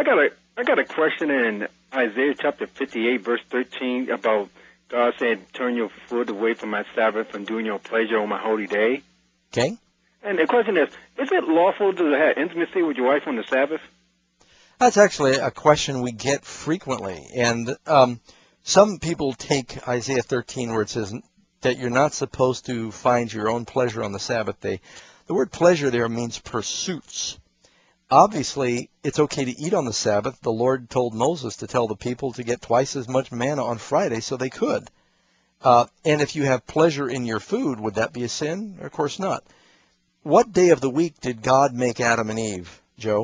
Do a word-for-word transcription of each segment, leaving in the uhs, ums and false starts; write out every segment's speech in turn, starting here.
I got a I got a question in Isaiah chapter fifty-eight, verse thirteen, about God saying, "Turn your foot away from my Sabbath and doing your pleasure on my holy day." Okay. And the question is, is it lawful to have intimacy with your wife on the Sabbath? That's actually a question we get frequently, and um, some people take Isaiah thirteen where it says that you're not supposed to find your own pleasure on the Sabbath day. The word pleasure there means pursuits. Obviously, it's okay to eat on the Sabbath. The Lord told Moses to tell the people to get twice as much manna on Friday so they could. Uh, and if you have pleasure in your food, would that be a sin? Of course not. What day of the week did God make Adam and Eve, Joe?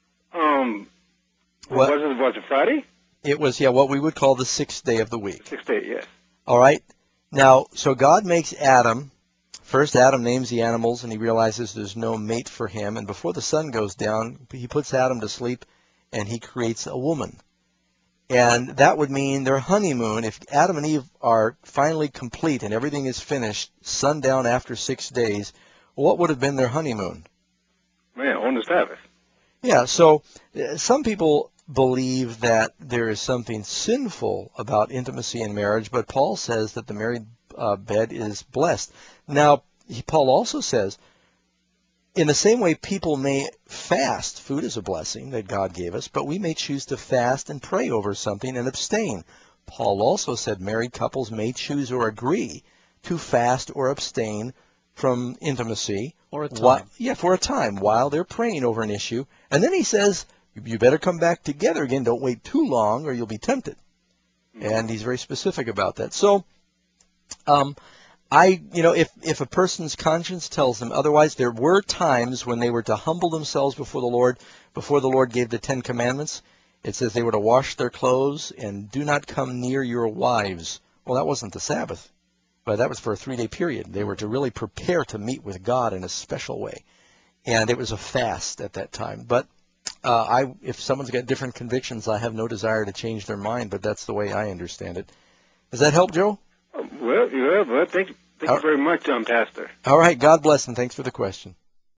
Um, What? Was it was it Friday? It was, yeah, what we would call the sixth day of the week. Sixth day, yes. All right. Now, so God makes Adam. First, Adam names the animals, and he realizes there's no mate for him. And before the sun goes down, he puts Adam to sleep, and he creates a woman. And that would mean their honeymoon, if Adam and Eve are finally complete and everything is finished, sundown after six days, what would have been their honeymoon? Man, on the Sabbath. Yeah, so uh, some people believe that there is something sinful about intimacy in marriage, but Paul says that the married uh, bed is blessed. Now, he, Paul also says, in the same way people may fast, food is a blessing that God gave us, but we may choose to fast and pray over something and abstain. Paul also said married couples may choose or agree to fast or abstain from intimacy. Or a time. While, yeah, for a time while they're praying over an issue. And then he says, you better come back together again. Don't wait too long or you'll be tempted. Mm-hmm. And he's very specific about that. So, um, I, you know, if, if a person's conscience tells them otherwise, there were times when they were to humble themselves before the Lord, before the Lord gave the Ten Commandments. It says they were to wash their clothes and do not come near your wives. Well, that wasn't the Sabbath. But that was for a three-day period. They were to really prepare to meet with God in a special way. And it was a fast at that time. But uh, I, if someone's got different convictions, I have no desire to change their mind, but that's the way I understand it. Does that help, Joe? Well, yeah, well, thank, thank you very much, um, Pastor. All right. God bless, and thanks for the question.